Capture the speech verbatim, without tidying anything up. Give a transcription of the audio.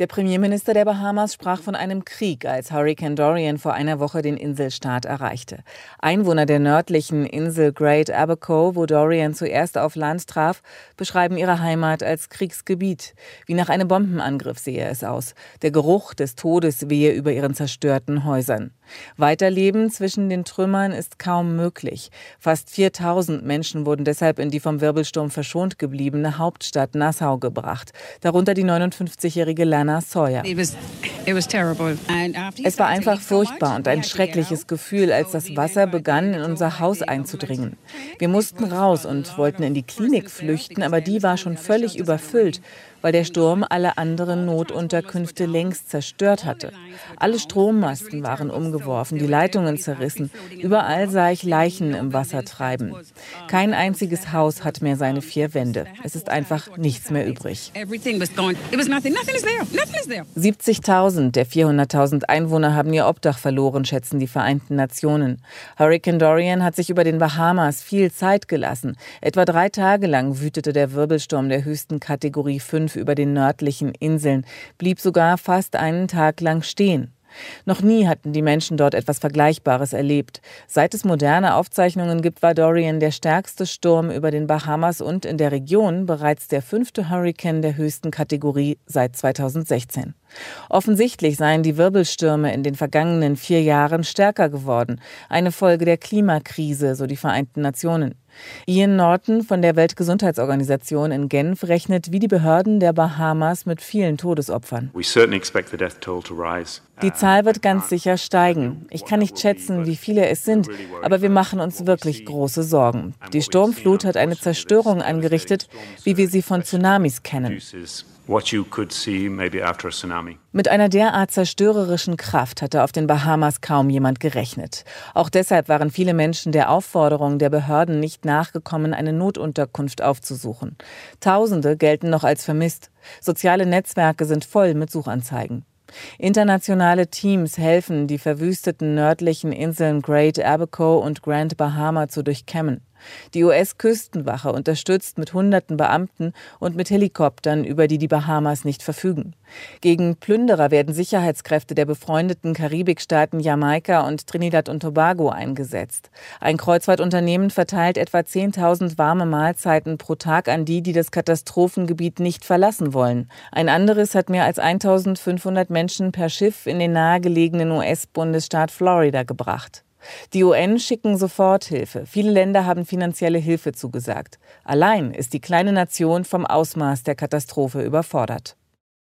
Der Premierminister der Bahamas sprach von einem Krieg, als Hurrikan Dorian vor einer Woche den Inselstaat erreichte. Einwohner der nördlichen Insel Great Abaco, wo Dorian zuerst auf Land traf, beschreiben ihre Heimat als Kriegsgebiet. Wie nach einem Bombenangriff sehe es aus. Der Geruch des Todes wehe über ihren zerstörten Häusern. Weiterleben zwischen den Trümmern ist kaum möglich. Fast viertausend Menschen wurden deshalb in die vom Wirbelsturm verschont gebliebene Hauptstadt Nassau gebracht, darunter die neunundfünfzigjährige Lana Sawyer. Es war einfach furchtbar und ein schreckliches Gefühl, als das Wasser begann, in unser Haus einzudringen. Wir mussten raus und wollten in die Klinik flüchten, aber die war schon völlig überfüllt, weil der Sturm alle anderen Notunterkünfte längst zerstört hatte. Alle Strommasten waren umgeworfen, die Leitungen zerrissen. Überall sah ich Leichen im Wasser treiben. Kein einziges Haus hat mehr seine vier Wände. Es ist einfach nichts mehr übrig. siebzigtausend der vierhunderttausend Einwohner haben ihr Obdach verloren, schätzen die Vereinten Nationen. Hurrikan Dorian hat sich über den Bahamas viel Zeit gelassen. Etwa drei Tage lang wütete der Wirbelsturm der höchsten Kategorie fünf über den nördlichen Inseln, blieb sogar fast einen Tag lang stehen. Noch nie hatten die Menschen dort etwas Vergleichbares erlebt. Seit es moderne Aufzeichnungen gibt, war Dorian der stärkste Sturm über den Bahamas und in der Region bereits der fünfte Hurrikan der höchsten Kategorie seit zweitausendsechzehn. Offensichtlich seien die Wirbelstürme in den vergangenen vier Jahren stärker geworden. Eine Folge der Klimakrise, so die Vereinten Nationen. Ian Norton von der Weltgesundheitsorganisation in Genf rechnet wie die Behörden der Bahamas mit vielen Todesopfern. Die Zahl wird ganz sicher steigen. Ich kann nicht schätzen, wie viele es sind, aber wir machen uns wirklich große Sorgen. Die Sturmflut hat eine Zerstörung angerichtet, wie wir sie von Tsunamis kennen. Mit einer derart zerstörerischen Kraft hatte auf den Bahamas kaum jemand gerechnet. Auch deshalb waren viele Menschen der Aufforderung der Behörden nicht nachgekommen, eine Notunterkunft aufzusuchen. Tausende gelten noch als vermisst. Soziale Netzwerke sind voll mit Suchanzeigen. Internationale Teams helfen, die verwüsteten nördlichen Inseln Great Abaco und Grand Bahama zu durchkämmen. Die U S-Küstenwache unterstützt mit hunderten Beamten und mit Helikoptern, über die die Bahamas nicht verfügen. Gegen Plünderer werden Sicherheitskräfte der befreundeten Karibikstaaten Jamaika und Trinidad und Tobago eingesetzt. Ein Kreuzfahrtunternehmen verteilt etwa zehntausend warme Mahlzeiten pro Tag an die, die das Katastrophengebiet nicht verlassen wollen. Ein anderes hat mehr als eintausendfünfhundert Menschen per Schiff in den nahegelegenen U S-Bundesstaat Florida gebracht. Die U N schicken Soforthilfe. Viele Länder haben finanzielle Hilfe zugesagt. Allein ist die kleine Nation vom Ausmaß der Katastrophe überfordert.